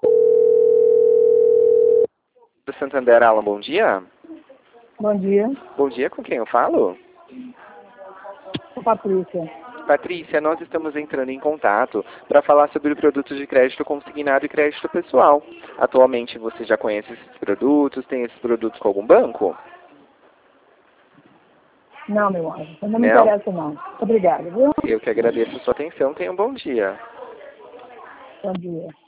Do Santander, Alan, bom dia. Bom dia, Bom dia, com quem eu falo? sou Patrícia. Patrícia, nós estamos entrando em contato para falar sobre produtos de crédito consignado e crédito pessoal. Atualmente você já conhece esses produtos? Tem esses produtos com algum banco? Não, meu anjo, não me Não? interessa não. Muito obrigada, viu? Eu que agradeço a sua atenção. Tenha um bom dia. Bom dia.